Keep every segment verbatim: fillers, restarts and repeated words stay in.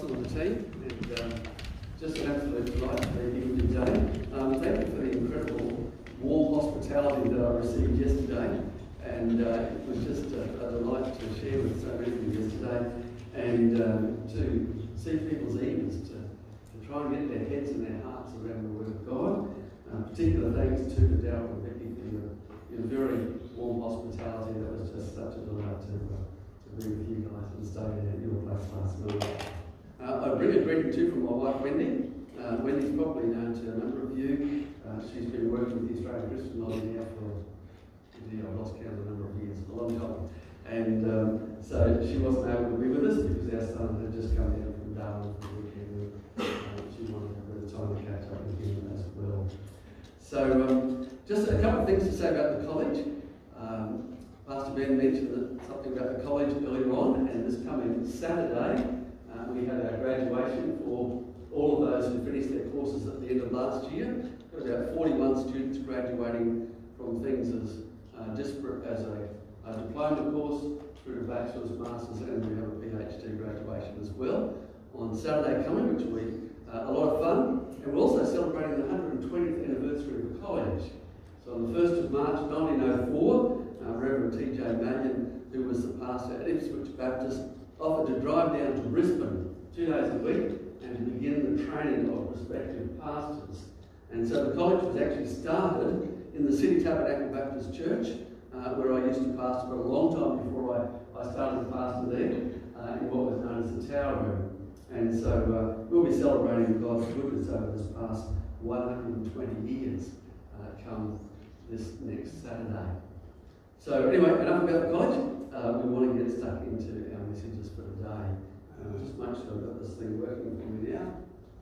Johnson on the team, and um, just an absolute delight to be here today. Um, thank you for the incredible warm hospitality that I received yesterday, and uh, it was just a, a delight to share with so many of you yesterday, and um, to see people's eagerness to, to try and get their heads and their hearts around the Word of God. Uh, particular thanks to Darryl and Vicky for your, your very warm hospitality. That was just such a delight to, uh, to be with you guys and stay at your place last night. Uh, I bring a greeting too from my wife Wendy. Uh, Wendy's probably known to a number of you. Uh, she's been working with the Australian Christian Lobby now for, gee, I've lost count of the number of years, a long time. And um, so she wasn't able to be with us because our son had just come down from Darwin for the weekend. Uh, she wanted a bit of time to catch up with him as well. So um, just a couple of things to say about the college. Um, Pastor Ben mentioned that, something about the college earlier on, and this coming Saturday uh, we had our graduation for all of those who finished their courses at the end of last year. Got about forty-one students graduating from things as uh, disparate as a, a diploma course through to bachelor's, master's, and we have a PhD graduation as well on Saturday coming, which will be uh, a lot of fun. And we're also celebrating the one hundred twentieth anniversary of the college. So on the first of March nineteen oh four, uh, Reverend T J Mannion, who was the pastor at Ipswich Baptist, offered to drive down to Brisbane two days a week and to begin the training of respective pastors. And so the college was actually started in the City Tabernacle Baptist Church, uh, where I used to pastor for a long time before I, I started to pastor there, uh, in what was known as the Tower Room. And so uh, we'll be celebrating God's goodness over this past one hundred twenty years uh, come this next Saturday. So anyway, enough about the college. Uh, we want to get stuck into our messages for today. Uh, just make sure I've got this thing working for me now.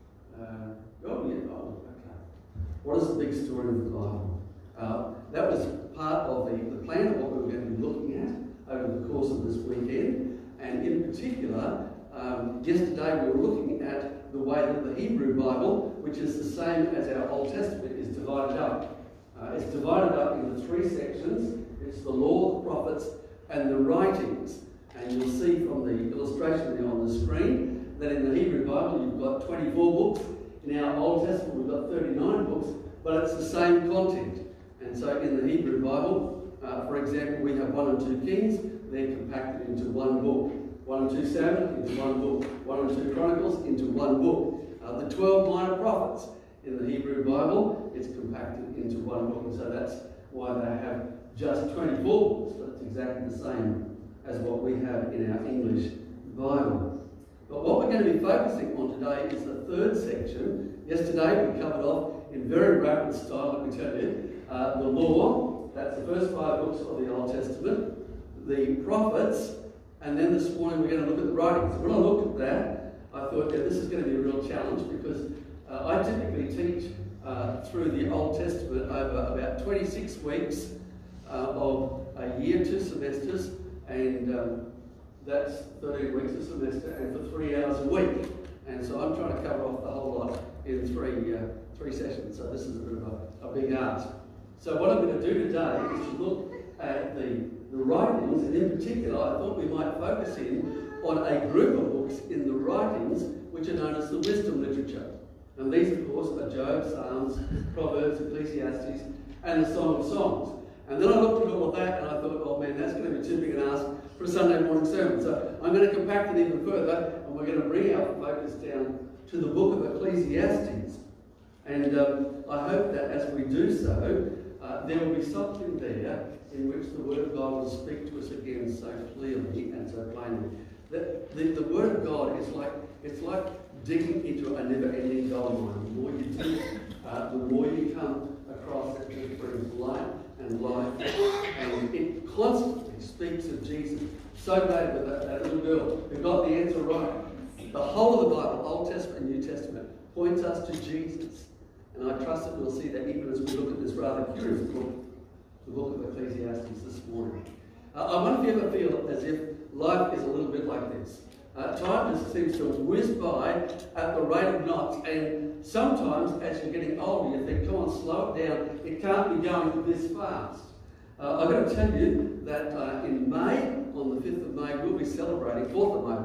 Uh, oh yeah, oh, okay. What is the big story of the Bible? Uh, that was part of the, the plan of what we were going to be looking at over the course of this weekend. And in particular, Um, yesterday we were looking at the way that the Hebrew Bible, which is the same as our Old Testament, is divided up. Uh, it's divided up into three sections. It's the Law, the Prophets, and the Writings. And you'll see from the illustration there on the screen that in the Hebrew Bible you've got twenty-four books. In our Old Testament we've got thirty-nine books, but it's the same content. And so in the Hebrew Bible, uh, for example, we have one and two Kings. They're compacted into one book. One and two Samuel into one book. One and two Chronicles into one book. Uh, the twelve minor prophets in the Hebrew Bible, it's compacted into one book. And so that's why they have just twenty-four books, but it's exactly the same as what we have in our English Bible. But what we're going to be focusing on today is the third section. Yesterday we covered off in very rapid style, let me tell you, uh, the Law. That's the first five books of the Old Testament. The Prophets. And then this morning we're going to look at the writings. When I looked at that, I thought, yeah, this is going to be a real challenge because uh, I typically teach uh, through the Old Testament over about twenty-six weeks uh, of a year, two semesters, and um, that's thirteen weeks a semester, and for three hours a week. And so I'm trying to cover off the whole lot in three uh, three sessions. So this is a bit of a, a big ask. So what I'm going to do today is to look at the the writings, and in particular I thought we might focus in on a group of books in the writings which are known as the wisdom literature. And these of course are Job, Psalms, Proverbs, Ecclesiastes, and the Song of Songs. And then I looked at all of that and I thought, oh man, that's going to be too big an ask for a Sunday morning sermon. So I'm going to compact it even further, and we're going to bring our focus down to the book of Ecclesiastes. And um, I hope that as we do so, uh, there will be something there in which the Word of God will speak to us again so clearly and so plainly. The, the, the Word of God is like, it's like digging into a never-ending gold mine. The more you dig, uh, the more you come across it, it brings light and life, and it constantly speaks of Jesus. So glad with that, that little girl who got the answer right. The whole of the Bible, Old Testament and New Testament, points us to Jesus. And I trust that we'll see that even as we look at this rather curious book, the book of Ecclesiastes this morning. Uh, I wonder if you ever feel as if life is a little bit like this. Uh, time just seems to whiz by at the rate of knots, and sometimes as you're getting older you think, come on, slow it down, it can't be going this fast. Uh, I've got to tell you that uh, in May, on the fifth of May, we'll be celebrating, fourth of May, I beg your pardon,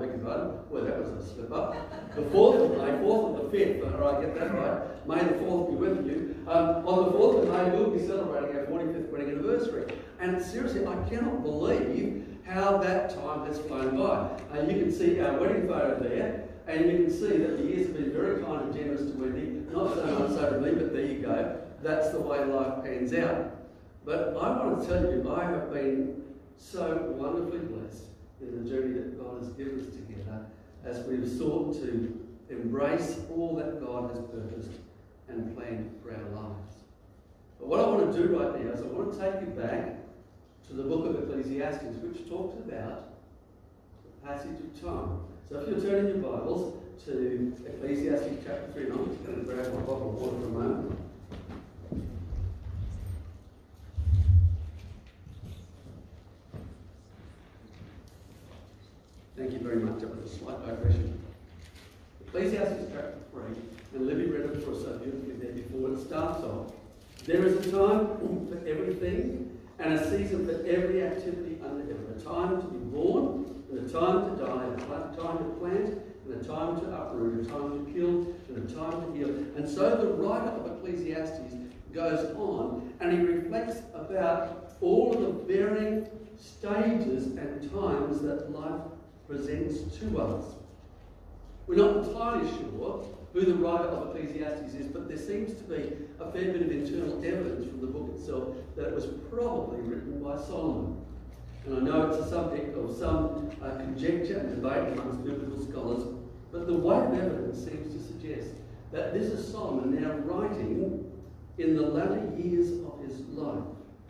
Well, that was a slip up. The fourth of May, fourth of the fifth, all right, get that right. May the fourth be with you. Um, on the fourth of May, we'll be celebrating our forty-fifth wedding anniversary. And seriously, I cannot believe how that time has flown by. Uh, you can see our wedding photo there, and you can see that the years have been very kind and generous to Wendy. Not so much so to me, but there you go. That's the way life pans out. But I want to tell you, I have been so wonderfully blessed in the journey that God has given us together as we've sought to embrace all that God has purposed and planned for our lives. But what I want to do right now is I want to take you back to the book of Ecclesiastes, which talks about the passage of time. So if you're turning your Bibles to Ecclesiastes chapter three, and I'm just going to grab my bottle of water for a moment. Thank you very much. That was a slight digression. Ecclesiastes chapter three, and Libby read it for us so beautifully there before. It starts off, there is a time for everything, and a season for every activity under heaven. A time to be born, and a time to die, a time to plant, and a time to uproot, a time to kill, and a time to heal. And so the writer of Ecclesiastes goes on, and he reflects about all of the varying stages and times that life presents to us. We're not entirely sure who the writer of Ecclesiastes is, but there seems to be a fair bit of internal evidence from the book itself that it was probably written by Solomon. And I know it's a subject of some uh, conjecture and debate amongst biblical scholars, but the weight of evidence seems to suggest that this is Solomon now writing in the latter years of his life.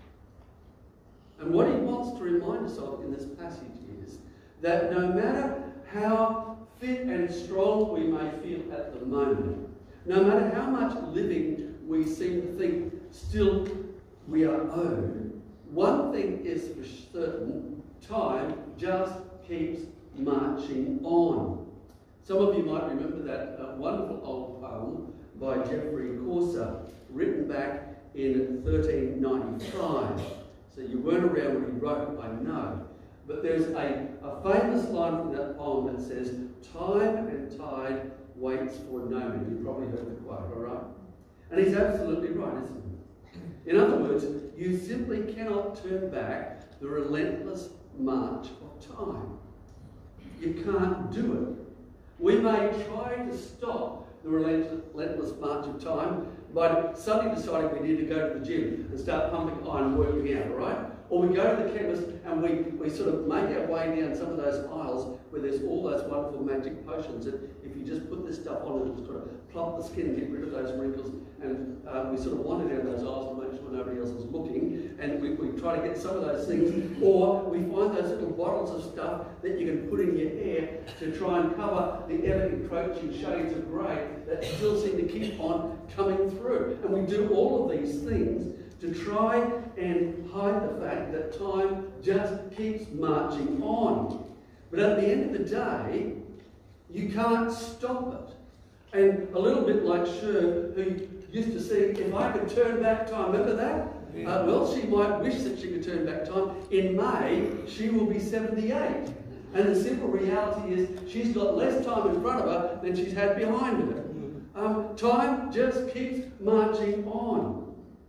And what he wants to remind us of in this passage is that no matter how fit and strong we may feel at the moment, no matter how much living we seem to think still we are owed, one thing is for certain, time just keeps marching on. Some of you might remember that uh, wonderful old poem by Geoffrey Chaucer, written back in thirteen ninety-five. So you weren't around when he wrote it, I know. But there's a, a famous line from that poem that says, time and tide waits for no man. You've probably heard the quote, all right? And he's absolutely right, isn't he? In other words, you simply cannot turn back the relentless march of time. You can't do it. We may try to stop the relentless march of time by suddenly deciding we need to go to the gym and start pumping iron and working out, all right? Or we go to the chemist and we, we sort of make our way down some of those aisles where there's all those wonderful magic potions that if you just put this stuff on, it will sort of plump the skin and get rid of those wrinkles. And uh, we sort of wander down those aisles and make sure nobody else is looking. And we, we try to get some of those things. Or we find those little bottles of stuff that you can put in your hair to try and cover the ever-encroaching shades of grey that still seem to keep on coming through. And we do all of these things to try and hide the fact that time just keeps marching on. But at the end of the day, you can't stop it. And a little bit like Sher, who used to sing, if I could turn back time, remember that? Yeah. Uh, well, she might wish that she could turn back time. In May, she will be seventy-eight. And the simple reality is she's got less time in front of her than she's had behind her. Um, time just keeps marching on.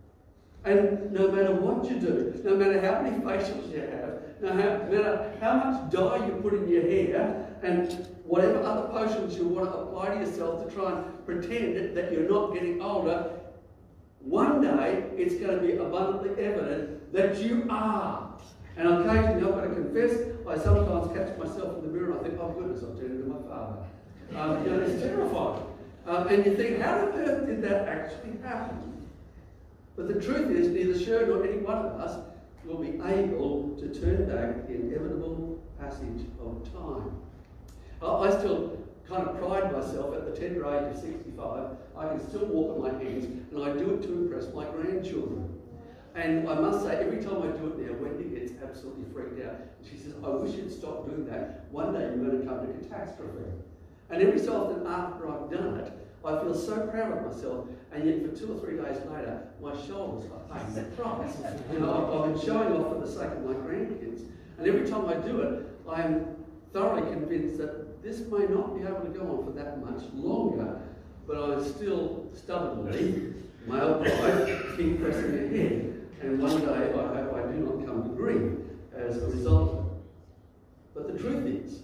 And no matter what you do, no matter how many facials you have, no matter how much dye you put in your hair, and whatever other potions you want to apply to yourself to try and pretend that you're not getting older, one day it's going to be abundantly evident that you are. And occasionally, I've got to confess, I sometimes catch myself in the mirror and I think, oh goodness, I've turned into my father. Um, you know, it's terrifying. Um, and you think, how on earth did that actually happen? But the truth is, neither Sher nor any one of us will be able to turn back the inevitable passage of time. I still kind of pride myself at the tender age of sixty-five. I can still walk on my hands, and I do it to impress my grandchildren. And I must say, every time I do it now, Wendy gets absolutely freaked out. She says, I wish you'd stop doing that. One day you're going to come to catastrophe. And every so often after I've done it, I feel so proud of myself, and yet for two or three days later, my shoulders are paying that price. You know, I've, I've been showing off for the sake of my grandkids. And every time I do it, I am thoroughly convinced that this may not be able to go on for that much longer, but I still stubbornly, male pride, keep pressing ahead. And one day I hope I do not come to grief as a result of it. But the truth is,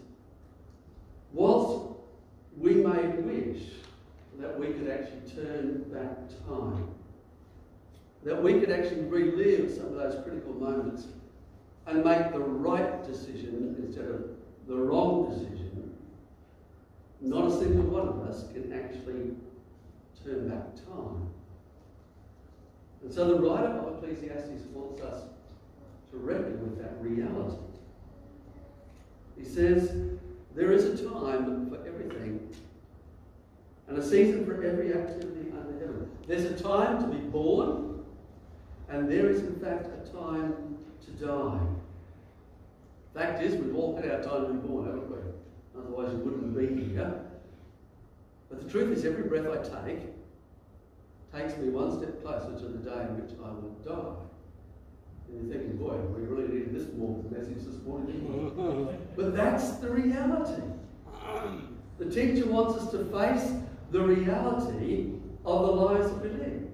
whilst we may wish that we could actually turn back time, that we could actually relive some of those critical moments and make the right decision instead of the wrong decision, not a single one of us can actually turn back time. And so the writer of Ecclesiastes wants us to reckon with that reality. He says, there is a time for everything and a season for every activity under heaven. There's a time to be born, and there is in fact a time to die. Fact is, we've all had our time to be born, haven't we? Otherwise we wouldn't be here. But the truth is, every breath I take takes me one step closer to the day in which I will die. And you're thinking, boy, we really needed this more message this morning, didn't we? But that's the reality. The teacher wants us to face the reality of the lives that we live.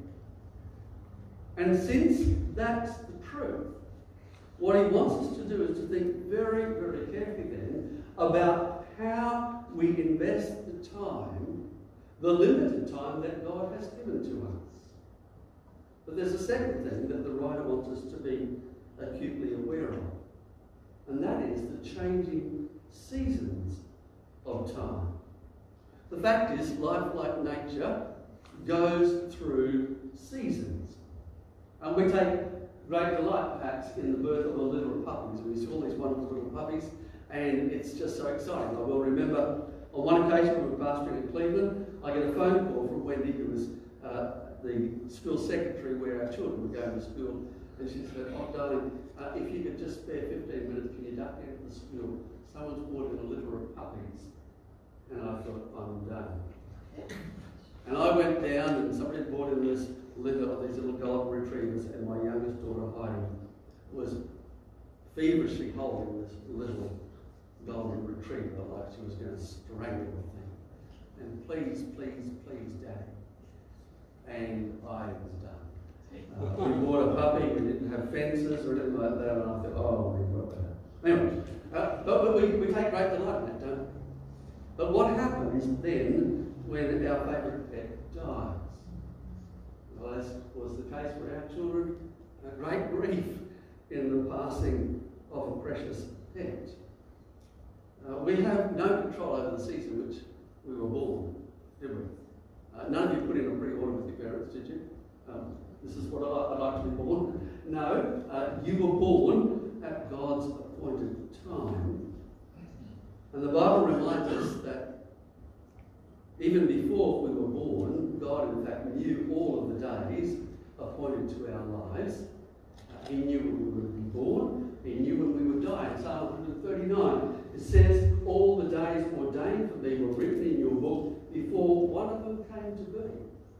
And since that's the truth, what he wants us to do is to think very, very carefully then about how we invest the time, the limited time that God has given to us. But there's a second thing that the writer wants us to be acutely aware of, and that is the changing seasons of time. The fact is, life, like nature, goes through seasons. And we take great delight, perhaps, in the birth of a litter of puppies. We see all these wonderful little puppies, and it's just so exciting. I will remember on one occasion when we were pastoring in Cleveland, I get a phone call from Wendy, who was uh, the school secretary where our children were going to school, and she said, oh darling, uh, if you could just spare fifteen minutes, can you duck into the school? Someone's brought in a litter of puppies. And I thought, I'm done. And I went down, and somebody brought in this litter of these little golden retrievers, and my youngest daughter, Heidi, was feverishly holding this little golden retriever like she was going to strangle the thing. And please, please, please, Daddy. And I was done. Uh, we bought a puppy, we didn't have fences or anything like that, and I thought, oh, we got that. Anyway, uh, but, but we, we take great delight in that, don't we? But what happens then when our favourite pet dies? Well, as was the case for our children, a great grief in the passing of a precious pet. Uh, we have no control over the season which we were born, did we? Uh, none of you put in a pre-order with your parents, did you? Um, this is what I, I'd like to be born. No, uh, you were born at God's appointed time. And the Bible reminds us that even before we were born, God in fact knew all of the days appointed to our lives. Uh, he knew when we would be born. He knew when we would die. In Psalm one thirty-nine, it says, all the days ordained for me were written in your book before one of them came to be.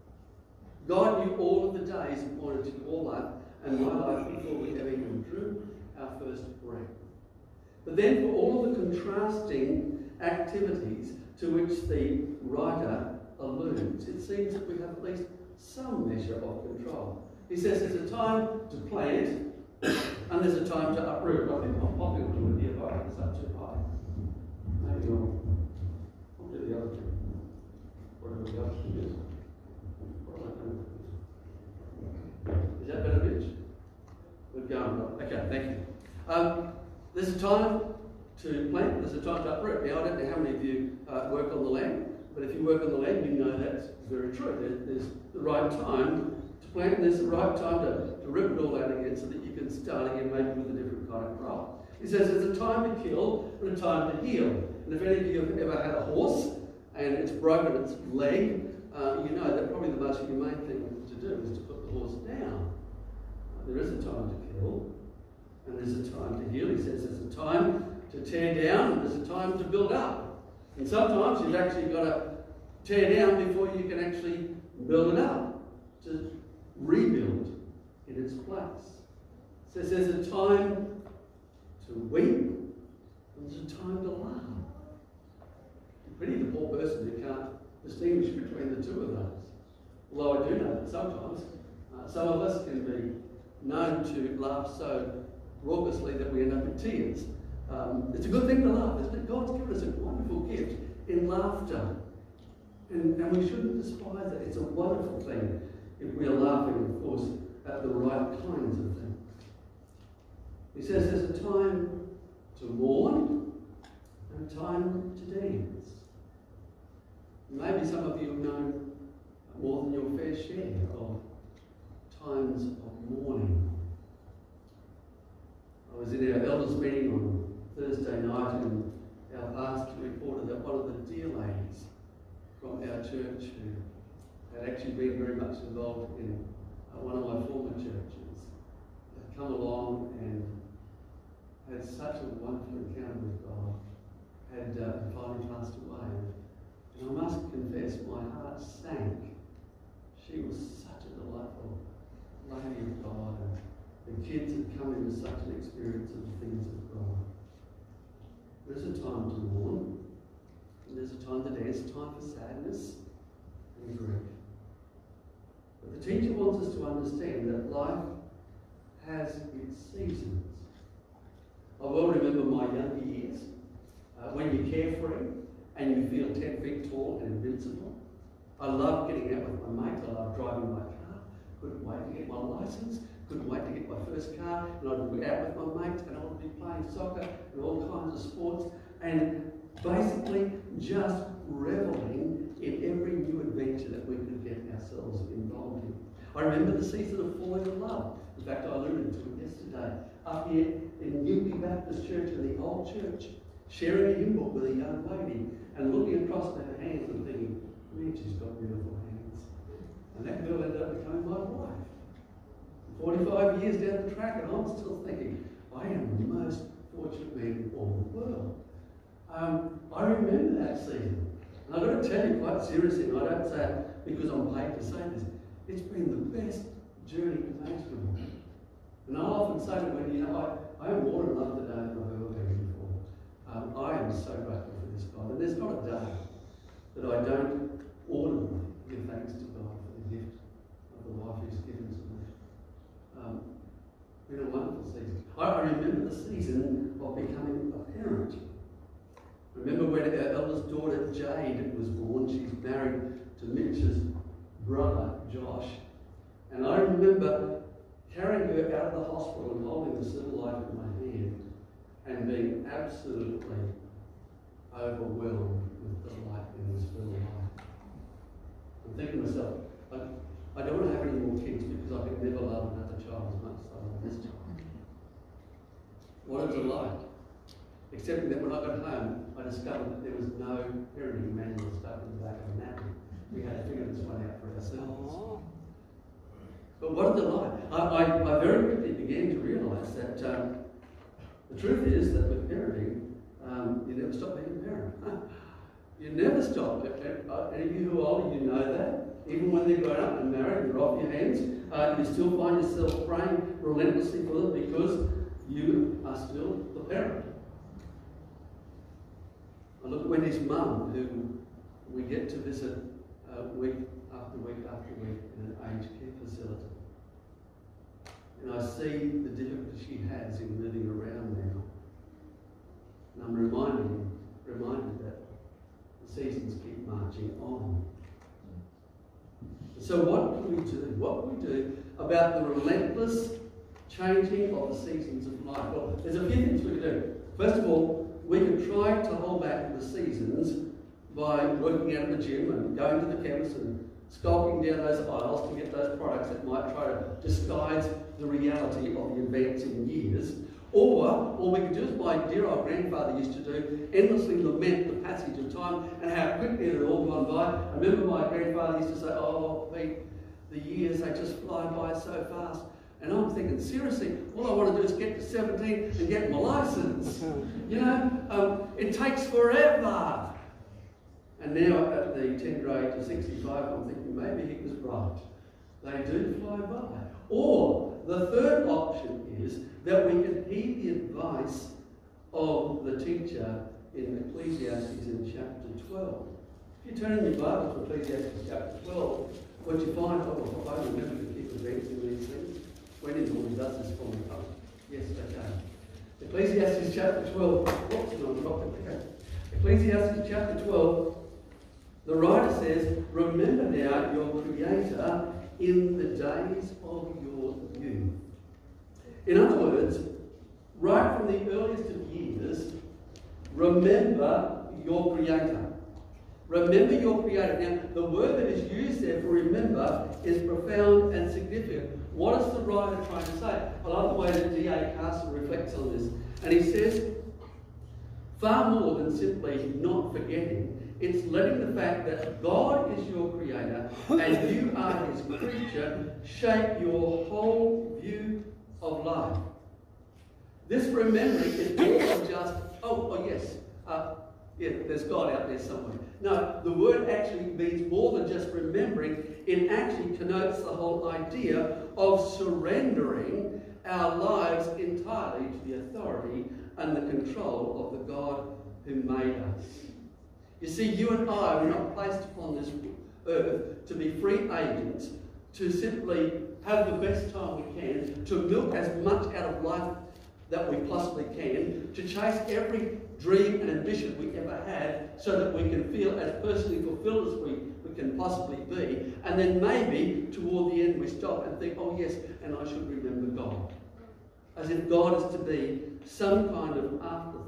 God knew all of the days appointed to your life and my life before we ever even drew our first breath. But then for all of the contrasting activities to which the writer alludes, it seems that we have at least some measure of control. He says there's a time to plant and there's a time to uproot. I think I'll probably do it here, but I think it's up too high. Maybe I'll, I'll do the other two. Whatever the other two is. Is that better, Mitch? We're going right. Okay, thank you. Um, There's a time to plant, there's a time to uproot. Now, I don't know how many of you uh, work on the land, but if you work on the land, you know that's very true. There, there's the right time to plant, and there's the right time to, to rip it all out again so that you can start again, maybe with a different kind of crop. He says there's a time to kill and a time to heal. And if any of you have ever had a horse and it's broken its leg, uh, you know that probably the most humane thing to do is to put the horse down. Uh, there is a time to kill. And there's a time to heal. He says there's a time to tear down and there's a time to build up. And sometimes you've actually got to tear down before you can actually build it up, to rebuild in its place. It says there's a time to weep and there's a time to laugh. pity the poor person who can't distinguish between the two of those. Although I do know that sometimes uh, some of us can be known to laugh so raucously that we end up in tears. Um, it's a good thing to laugh, isn't it? God's given us a wonderful gift in laughter. And, and we shouldn't despise it. It's a wonderful thing if we are laughing, of course, at the right kinds of things. He says there's a time to mourn and a time to dance. Maybe some of you have known more than your fair share of times of mourning. I was in our elders' meeting on Thursday night, and our pastor reported that one of the dear ladies from our church who had actually been very much involved in uh, one of my former churches had come along and had such a wonderful encounter with God, had uh, finally passed away. And I must confess, my heart sank. She was such a delightful lady of God, and the kids had come into such an experience of the things of God. There's a time to mourn, and there's a time to dance, a time for sadness and grief. But the teacher wants us to understand that life has its seasons. I well remember my younger years, uh, when you're carefree and you feel ten feet tall and invincible. I loved getting out with my mates. I loved driving my car. Couldn't wait to get my license. Couldn't wait to get my first car. And I'd be out with my mates and I would be playing soccer and all kinds of sports. And basically just reveling in every new adventure that we could get ourselves involved in. I remember the season of falling in love. In fact, I alluded to it yesterday. Up here in Gympie Baptist Church, in the old church, sharing a hymn book with a young lady and looking across at her hands and thinking, man, she's got beautiful hands. And that girl ended up becoming my wife. forty-five years down the track, and I'm still thinking, I am the most fortunate man in all the world. Um, I remember that season. And I've got to tell you quite seriously, and I don't say it because I'm paid to say this, it's been the best journey imaginable. And I often say to when you know, I, I am more in love today than I've ever been before. Um, I am so grateful for this God. And there's not a day that I don't audibly give thanks to God for the gift of the life He's given to me. Um, been a wonderful season. I, I remember the season of becoming a parent. Remember when our eldest daughter Jade was born. She's married to Mitch's brother Josh. And I remember carrying her out of the hospital and holding the silver life in my hand and being absolutely overwhelmed with delight in this little life. I'm thinking to myself, I, I don't want to have any more kids because I could never love another child as much as I love this child. What a delight. Except that when I got home, I discovered that there was no parenting manual stuck in the back of the napkin. We had to figure this one out for ourselves. But what a delight. I, I, I very quickly began to realise that um, the truth is that with parenting, um, you never stop being a parent. You never stop. Any of you who are older, you know that. Even when they're grown up and married, they're off your hands, uh, you still find yourself praying relentlessly for them because you are still the parent. I look at Wendy's mum, who we get to visit uh, week after week after week in an aged care facility. And I see the difficulty she has in moving around now. And I'm reminded, reminded that the seasons keep marching on. So what can we do? What can we do about the relentless changing of the seasons of life? Well, there's a few things we can do. First of all, we can try to hold back the seasons by working out at the gym and going to the chemist and skulking down those aisles to get those products that might try to disguise the reality of the advancing years. Or, all we could do is, my dear old grandfather used to do, endlessly lament the passage of time and how quickly it had all gone by. I remember my grandfather used to say, oh, Pete, the years, they just fly by so fast. And I'm thinking, seriously, all I want to do is get to seventeen and get my license. You know, um, it takes forever. And now at the tender age of sixty-five, I'm thinking maybe he was right. They do fly by. Or the third option is that we can heed the advice of the teacher in Ecclesiastes in chapter twelve. If you turn in your Bible to Ecclesiastes chapter twelve, what you find, oh, I remember to keep advancing these things. When normally does this for me. Oh, yes, okay. Ecclesiastes chapter twelve. Whoops, no, I'm not okay. Ecclesiastes chapter twelve, the writer says, remember now your Creator in the days of your youth. In other words, right from the earliest of years, remember your Creator. Remember your Creator. Now, the word that is used there for remember is profound and significant. What is the writer trying to say? I love the way that D A Carson reflects on this. And he says, far more than simply not forgetting, it's letting the fact that God is your Creator and you are His creature shape your whole view of life. This remembering is more than just, oh, oh yes, uh, yeah, there's God out there somewhere. No, the word actually means more than just remembering. It actually connotes the whole idea of surrendering our lives entirely to the authority and the control of the God who made us. You see, you and I were not placed upon this earth to be free agents, to simply have the best time we can, to milk as much out of life that we possibly can, to chase every dream and ambition we ever had so that we can feel as personally fulfilled as we, we can possibly be. And then maybe toward the end we stop and think, oh yes, and I should remember God. As if God is to be some kind of afterthought.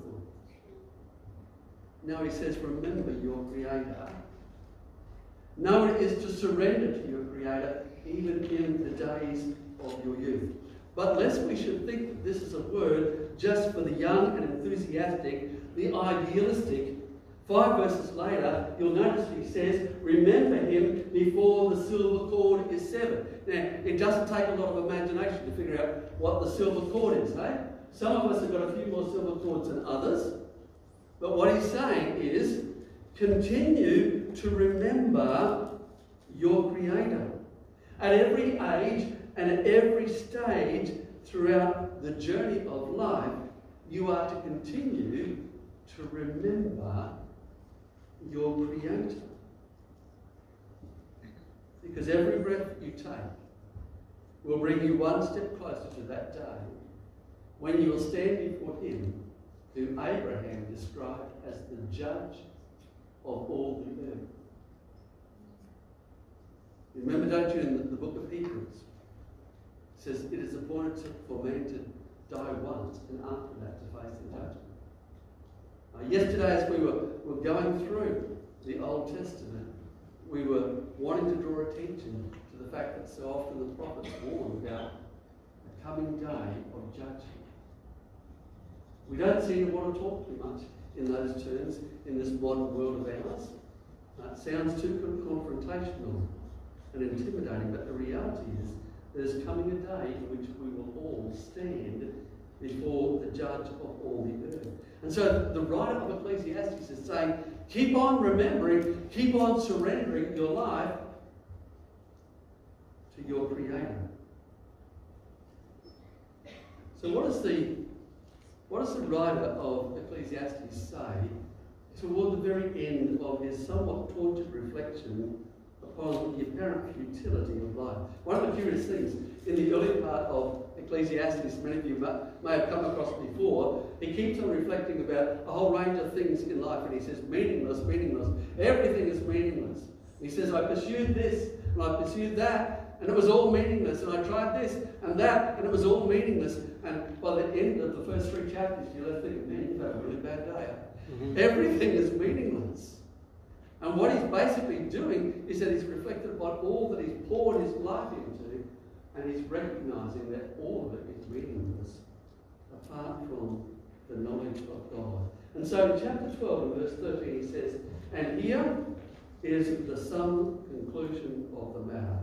Now he says, remember your Creator. No, it is to surrender to your Creator even in the days of your youth. But lest we should think that this is a word just for the young and enthusiastic, the idealistic. Five verses later, you'll notice he says, remember him before the silver cord is severed. Now, it doesn't take a lot of imagination to figure out what the silver cord is, eh? Some of us have got a few more silver cords than others. But what he's saying is, continue to remember your Creator. At every age and at every stage throughout the journey of life, you are to continue to remember your Creator. Because every breath you take will bring you one step closer to that day when you will stand before Him whom Abraham described as the judge of all the earth. You remember, don't you, in the, the book of Hebrews, it says, it is appointed for man to die once and after that to face the judgment. Uh, yesterday, as we were, were going through the Old Testament, we were wanting to draw attention to the fact that so often the prophets warn about the coming day of judgment. We don't seem to want to talk too much in those terms in this modern world of ours. Uh, it sounds too confrontational and intimidating, but the reality is there's coming a day in which we will all stand before the judge of all the earth. And so the writer of Ecclesiastes is saying, keep on remembering, keep on surrendering your life to your Creator. So what is the what does the writer of Ecclesiastes say toward the very end of his somewhat tortured reflection upon the apparent futility of life? One of the curious things in the early part of Ecclesiastes, many of you may have come across before, he keeps on reflecting about a whole range of things in life, and he says, meaningless, meaningless. Everything is meaningless. He says, I pursued this, and I pursued that, and it was all meaningless, and I tried this and that, and it was all meaningless. And by the end of the first three chapters, you're left thinking, man, you've had a really bad day. Mm-hmm. Everything is meaningless. And what he's basically doing is that he's reflected upon all that he's poured his life into, and he's recognizing that all of it is meaningless apart from the knowledge of God. And so in chapter twelve and verse thirteen he says, and here is the sum conclusion of the matter.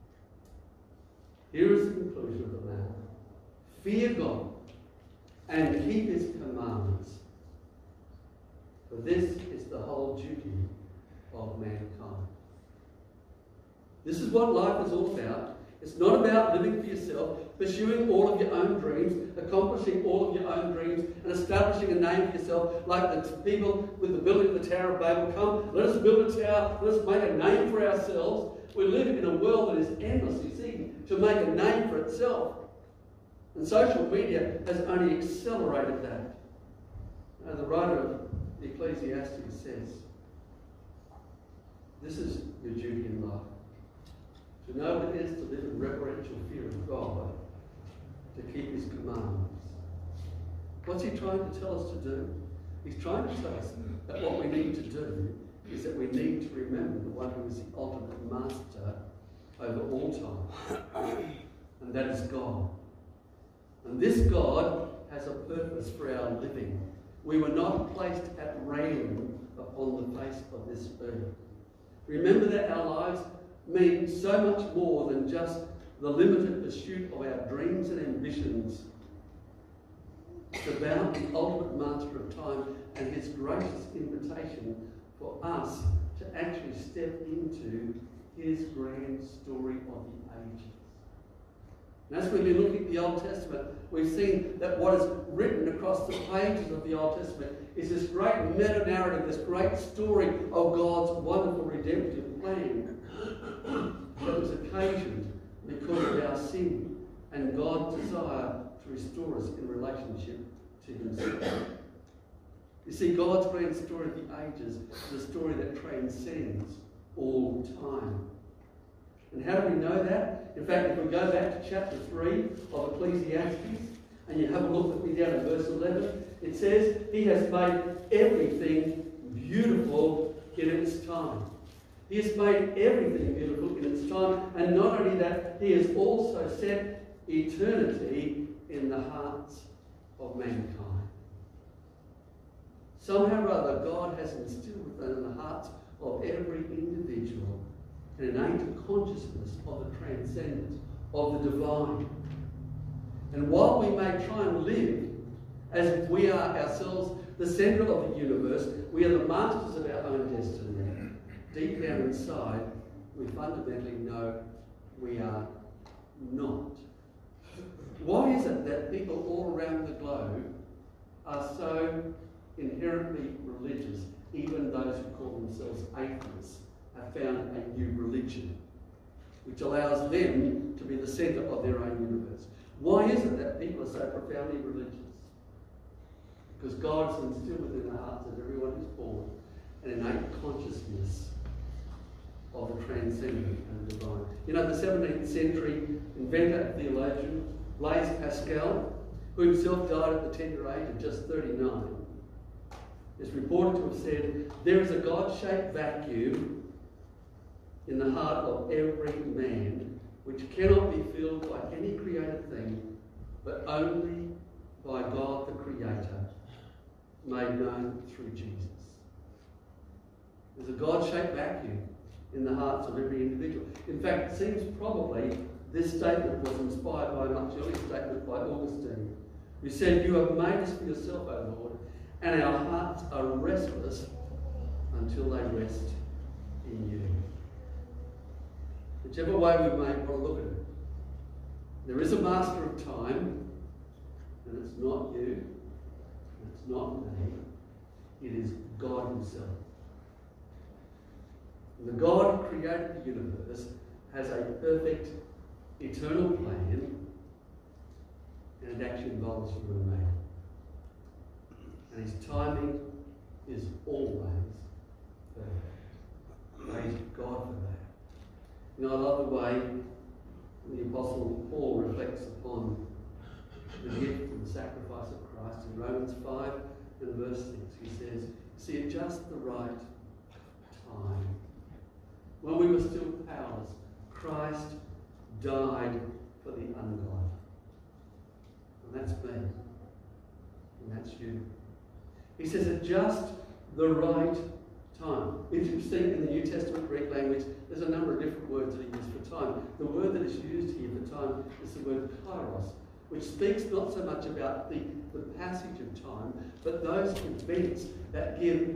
Here is the conclusion of the matter. Fear God and keep His commandments, for this is the whole duty of mankind. This is what life is all about. It's not about living for yourself, pursuing all of your own dreams, accomplishing all of your own dreams, and establishing a name for yourself, like the people with the building of the Tower of Babel. Come, let us build a tower, let us make a name for ourselves. We live in a world that is endlessly seeking to make a name for itself. And social media has only accelerated that. Now, the writer of Ecclesiastes says, this is your duty in life. To know what it is to live in reverential fear of God, to keep his commandments. What's he trying to tell us to do? He's trying to tell us that what we need to do is that we need to remember the one who is the ultimate master over all time. And that is God. And this God has a purpose for our living. We were not placed at random upon the face of this earth. Remember that our lives mean so much more than just the limited pursuit of our dreams and ambitions. It's about the ultimate master of time and his gracious invitation for us to actually step into his grand story of the ages. And as we've been looking at the Old Testament, we've seen that what is written across the pages of the Old Testament is this great meta-narrative, this great story of God's wonderful redemptive plan that was occasioned because of our sin and God's desire to restore us in relationship to himself. You see, God's grand story of the ages is a story that transcends all time. And how do we know that? In fact, if we go back to chapter three of Ecclesiastes, and you have a look with me down at verse eleven, it says, he has made everything beautiful in its time. He has made everything beautiful in its time, and not only that, he has also set eternity in the hearts of mankind. Somehow or other, God has instilled within the hearts of every individual an innate consciousness of the transcendent, of the divine. And while we may try and live as if we are ourselves the centre of the universe, we are the masters of our own destiny. Deep down inside, we fundamentally know we are not. Why is it that people all around the globe are so inherently religious, even those who call themselves atheists have found a new religion, which allows them to be the centre of their own universe? Why is it that people are so profoundly religious? Because God has instilled within the hearts of everyone who's born an innate consciousness of the transcendent and the divine. You know, the seventeenth century inventor and theologian Blaise Pascal, who himself died at the tender age of just thirty-nine, is reported to have said, there is a God-shaped vacuum in the heart of every man which cannot be filled by any created thing, but only by God the Creator, made known through Jesus. There's a God-shaped vacuum in the hearts of every individual. In fact, it seems probably this statement was inspired by a much earlier statement by Augustine, who said, you have made us for yourself, O Lord, and our hearts are restless until they rest in you. Whichever way we may want to look at it, there is a master of time, and it's not you, and it's not me, it is God himself. And the God who created the universe has a perfect eternal plan, and it actually involves you and me. And his timing is always perfect. Praise God for that. You know, I love the way the Apostle Paul reflects upon the gift and the sacrifice of Christ in Romans five and verse six. He says, see, at just the right time, when we were still powerless, Christ died for the ungodly. And that's me. And that's you. He says at just the right time. Interesting, in the New Testament Greek language, there's a number of different words that are used for time. The word that is used here for time is the word kairos, which speaks not so much about the, the passage of time, but those events that give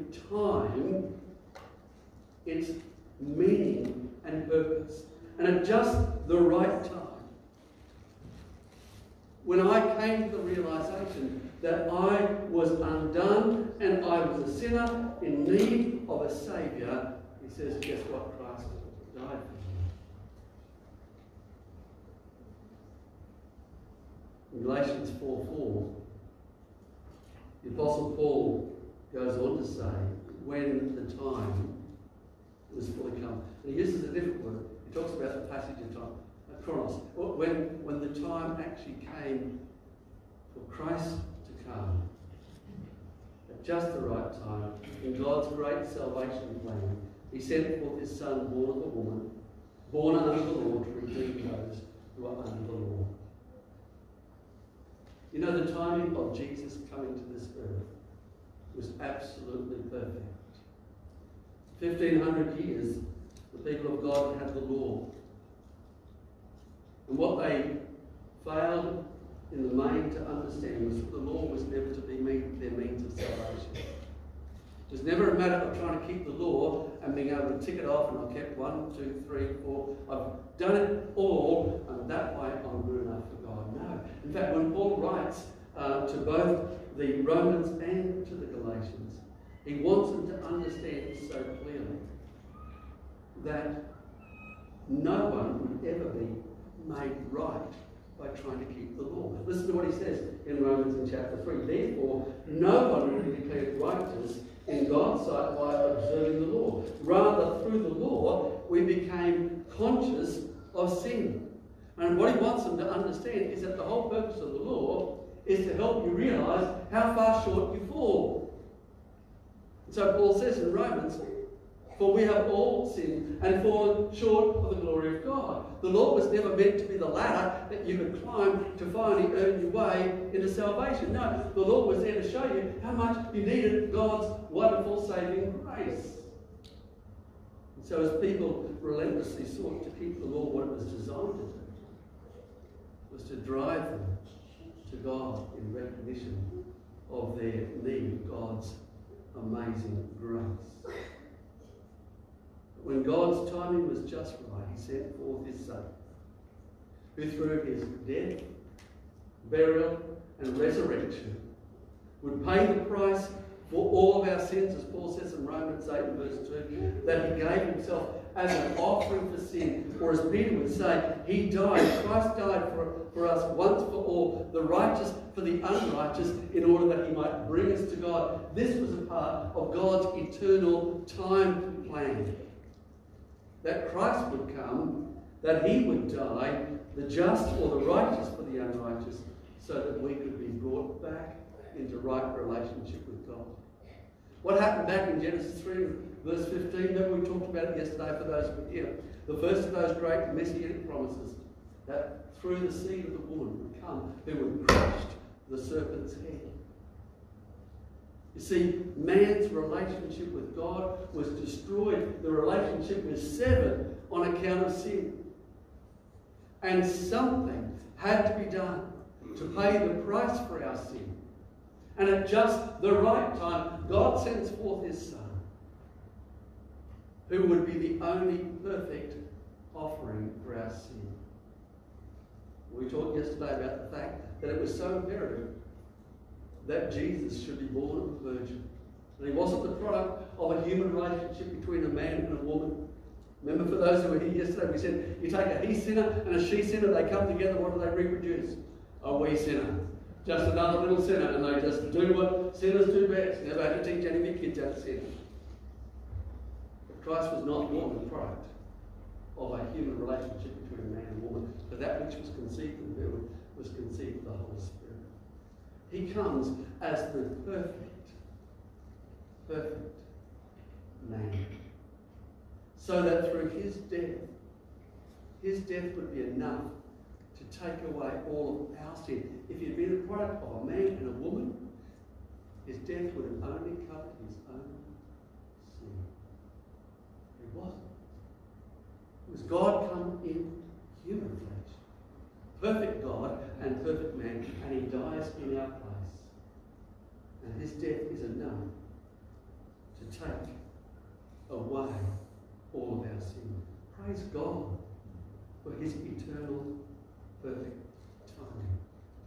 time its meaning and purpose. And at just the right time. When I came to the realization that I was undone and I was a sinner in need of a Saviour, he says, guess what? Christ died for me. In Galatians four four, the Apostle Paul goes on to say, when the time was fully come. And he uses a different word. He talks about the passage of time, uh, chronos. When, when the time actually came for Christ to come, at just the right time, in God's great salvation plan, he sent forth his Son, born of a woman, born under the law, to redeem those who are under the law. You know, the timing of Jesus coming to this earth was absolutely perfect. fifteen hundred years, the people of God had the law. And what they failed in the main to understand was that the law was never to be their means of salvation. It was never a matter of trying to keep the law and being able to tick it off, and I've kept one, two, three, four. I've done it all, and that way I'm good enough for God. No. In fact, when Paul writes uh, to both the Romans and to the Galatians, he wants them to understand so clearly that no one would ever be made right by trying to keep the law. Listen to what he says in Romans in chapter three. Therefore, no one will be declared righteous in God's sight by observing the law. Rather, through the law, we became conscious of sin. And what he wants them to understand is that the whole purpose of the law is to help you realise how far short you fall. So Paul says in Romans, for we have all sinned and fallen short of the glory of God. The law was never meant to be the ladder that you could climb to finally earn your way into salvation. No, the law was there to show you how much you needed God's wonderful saving grace. And so as people relentlessly sought to keep the law, what it was designed to do was to drive them to God in recognition of their need of God's amazing grace. When God's timing was just right, he sent forth his Son, who through his death, burial, and resurrection would pay the price for all of our sins, as Paul says in Romans eight and verse two, that he gave himself as an offering for sin. Or as Peter would say, he died, Christ died for, for us once for all, the righteous for the unrighteous, in order that he might bring us to God. This was a part of God's eternal time plan. That Christ would come, that he would die, the just or the righteous for the unrighteous, so that we could be brought back into right relationship with God. What happened back in Genesis three, verse fifteen, remember we talked about it yesterday for those who were here. The first of those great messianic promises, that through the seed of the woman would come, who would crush the serpent's head. You see, man's relationship with God was destroyed. The relationship was severed on account of sin. And something had to be done to pay the price for our sin. And at just the right time, God sends forth his Son, who would be the only perfect offering for our sin. We talked yesterday about the fact that it was so imperative that Jesus should be born of a virgin. And he wasn't the product of a human relationship between a man and a woman. Remember, for those who were here yesterday, we said, you take a he sinner and a she sinner, they come together, what do they reproduce? A we sinner. Just another little sinner, and they just do what sinners do best. Never had to teach any of your kids how to sin. But Christ was not born the product of a human relationship between a man and a woman, but that which was conceived in her was conceived of the Holy Spirit. He comes as the perfect, perfect man. So that through his death, his death would be enough to take away all of our sin. If he had been a product of a man and a woman, his death would have only covered his own sin. It wasn't. It was God come in human flesh. Perfect God and perfect man, and he dies in our place. And his death is enough to take away all of our sin. Praise God. for his eternal perfect timing.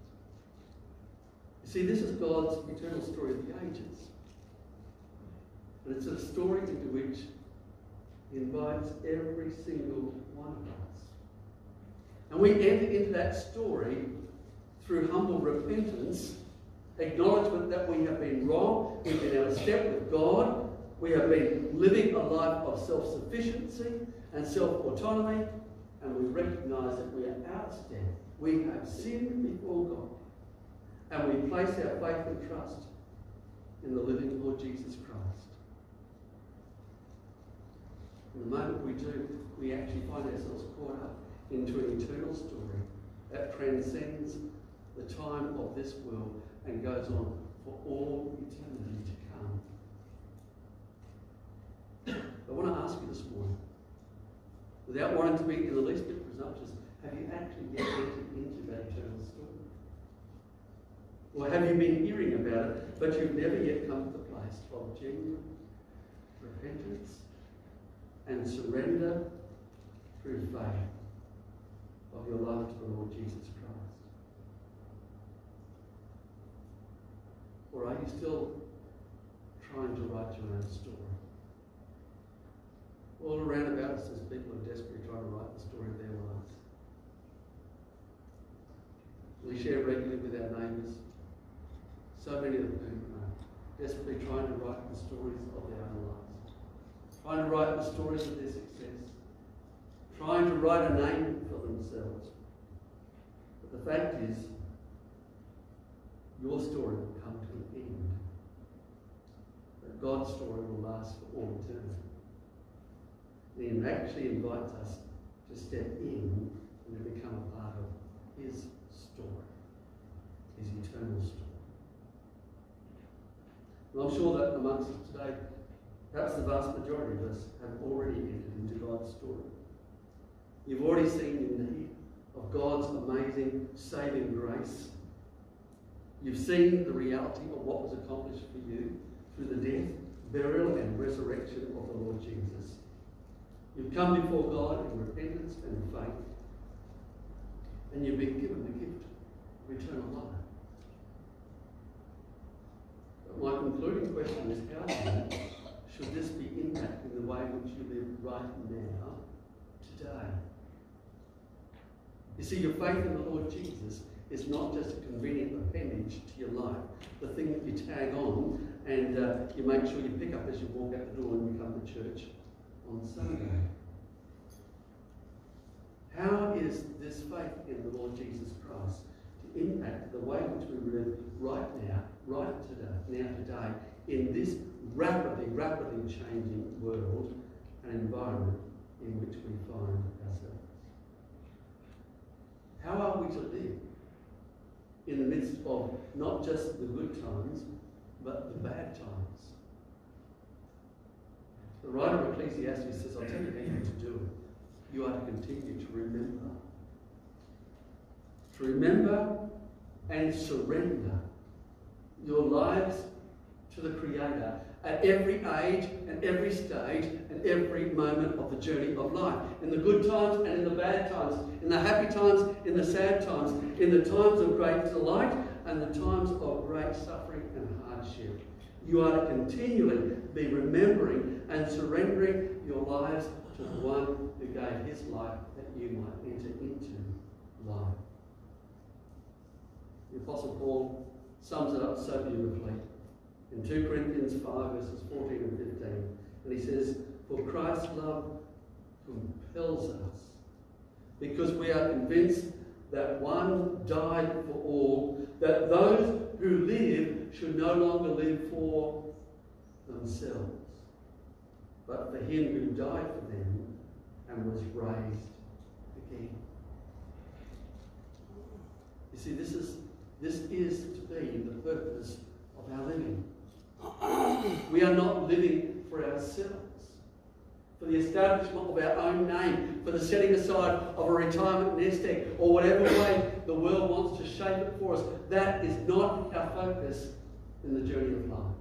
You see, this is God's eternal story of the ages. And it's a story into which he invites every single one of us. And we enter into that story through humble repentance, acknowledgement that we have been wrong, we've been out of step with God, we have been living a life of self-sufficiency and self-autonomy, and we recognise that we are out of step. We have sinned before God, and we place our faith and trust in the living Lord Jesus Christ. And the moment we do, we actually find ourselves caught up into an eternal story that transcends the time of this world and goes on for all eternity to come. I want to ask you this morning, without wanting to be in the least bit presumptuous, have you actually yet entered into that eternal story? Or have you been hearing about it, but you've never yet come to the place of genuine repentance and surrender through faith of your life to the Lord Jesus Christ? Or are you still trying to write your own story? All around about us, as people are desperately trying to write the story of their lives. We share regularly with our neighbours, so many of whom are desperately trying to write the stories of their own lives, trying to write the stories of their success, trying to write a name for themselves. But the fact is, your story will come to an end. But God's story will last for all eternity. And He actually invites us to step in and to become a part of His story, His eternal story. And I'm sure that amongst us today, perhaps the vast majority of us have already entered into God's story. You've already seen the need of God's amazing saving grace. You've seen the reality of what was accomplished for you through the death, burial and resurrection of the Lord Jesus. You've come before God in repentance and faith, and you've been given the gift of eternal life. But my concluding question is, how then should this be impacting the way in which you live right now, today? You see, your faith in the Lord Jesus is not just a convenient appendage to your life, the thing that you tag on and uh, you make sure you pick up as you walk out the door and you come to church on Sunday. How is this faith in the Lord Jesus Christ to impact the way in which we live right now, right today, now today, in this rapidly, rapidly changing world and environment in which we find ourselves? How are we to live in the midst of not just the good times, but the bad times? The writer of Ecclesiastes says, I'll tell you how to do it. You are to continue to remember. To remember and surrender your lives to the Creator at every age and every stage and every moment of the journey of life. In the good times and in the bad times, in the happy times, in the sad times, in the times of great delight and the times of great suffering and hardship. You are to continually be remembering and surrendering your lives to the one who gave his life that you might enter into life. The Apostle Paul sums it up so beautifully in two Corinthians five, verses fourteen and fifteen. And he says, for Christ's love compels us, because we are convinced that one died for all, that those who live should no longer live for themselves, but for him who died for them and was raised again. You see, this is this is to be the purpose of our living. We are not living for ourselves, for the establishment of our own name, for the setting aside of a retirement nest egg, or whatever way the world wants to shape it for us. That is not our focus in the journey of life.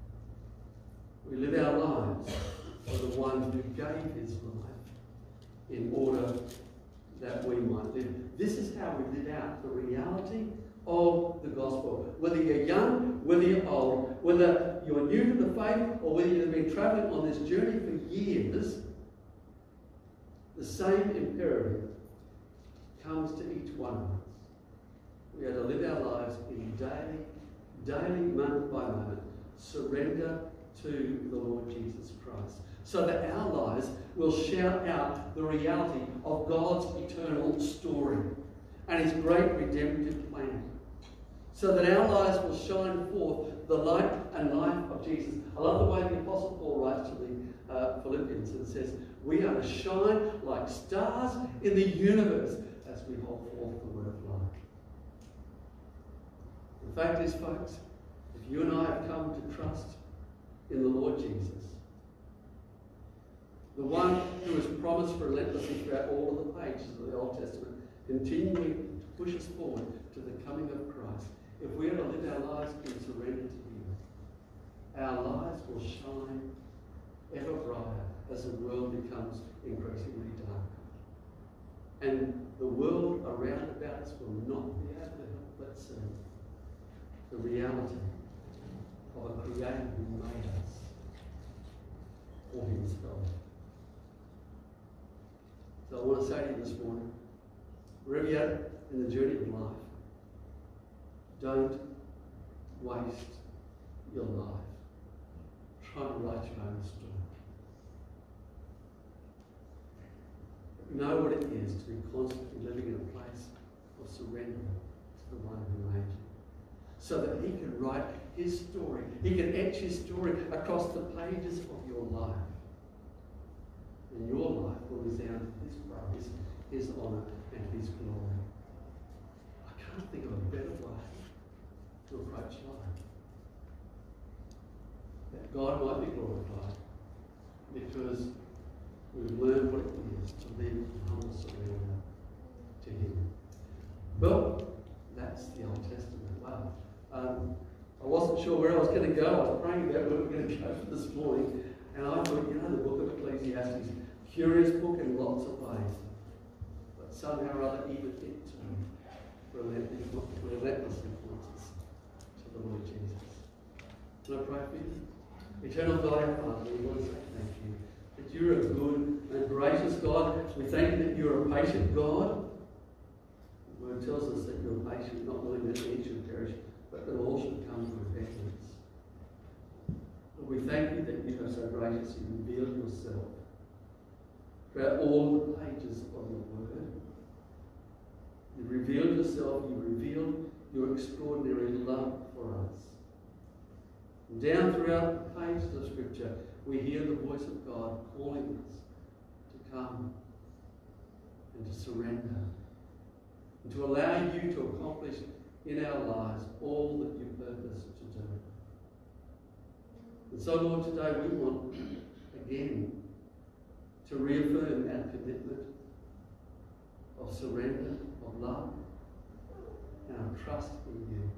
We live our lives for the one who gave his life in order that we might live. This is how we live out the reality of the gospel. Whether you're young, whether you're old, whether you're new to the faith, or whether you've been travelling on this journey for years, the same imperative comes to each one of us. We are to live our lives in daily, daily, moment by moment, surrender to the Lord Jesus Christ, so that our lives will shout out the reality of God's eternal story and His great redemptive plan, so that our lives will shine forth the light and life of Jesus. I love the way the Apostle Paul writes to the uh, Philippians and says, we are to shine like stars in the universe as we hold forth the word of life. The fact is, folks, if you and I have come to trust in the Lord Jesus, the one who has promised relentlessly throughout all of the pages of the Old Testament, continuing to push us forward to the coming of Christ, if we are to live our lives in surrender to Him, our lives will shine ever brighter as the world becomes increasingly dark. And the world around about us will not be able to help but see the reality of a Creator who made us for Himself. So I want to say to you this morning, wherever you're at in the journey of life, don't waste your life trying to write your own story. Know what it is to be constantly living in a place of surrender to the one who made you, so that He can write His story. He can etch His story across the pages of your life. And your life will resound His praise, His honour, and His glory. I can't think of a better way to approach life. That God might be glorified, because we've learned what it is to live in humble surrender to Him. Well, that's the Old Testament. Wow. Um, I wasn't sure where I was going to go. I was praying about where we were going to go for this morning. And I thought, you know, the book of Ecclesiastes, curious book in lots of ways. But somehow or other, even it too relentlessly points us to the Lord Jesus. Can I pray for you? Eternal God, our Father, we want to say thank you. That you're a good and gracious God. We thank you that you're a patient God. The word tells us that you're patient, not willing that any should perish, but that all should come to repentance. But we thank you that you are so gracious, you reveal yourself throughout all the pages of your word. You revealed yourself, you revealed your extraordinary love for us. And down throughout the pages of Scripture, we hear the voice of God calling us to come and to surrender and to allow you to accomplish in our lives all that you purpose to do. And so, Lord, today we want again to reaffirm our commitment of surrender, of love, and of trust in you.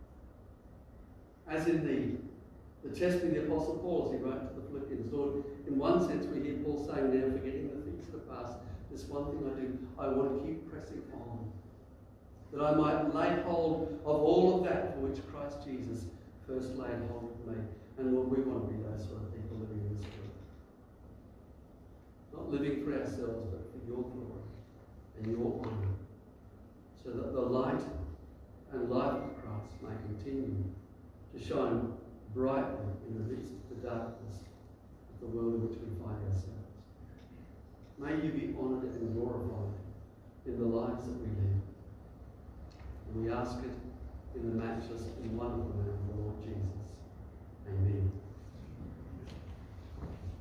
As in the, the testimony of the Apostle Paul, as he wrote to the Philippians, Lord, in one sense we hear Paul saying, now forgetting the things of the past, this one thing I do, I want to keep pressing on, that I might lay hold of all of that for which Christ Jesus first laid hold of me. And Lord, we want to be those sort of people living in this world. Not living for ourselves, but for your glory and your honour, so that the light and life of Christ may continue to shine brightly in the midst of the darkness of the world in which we find ourselves. May you be honoured and glorified in the lives that we live. And we ask it in the matchless and wonderful name of the Lord Jesus.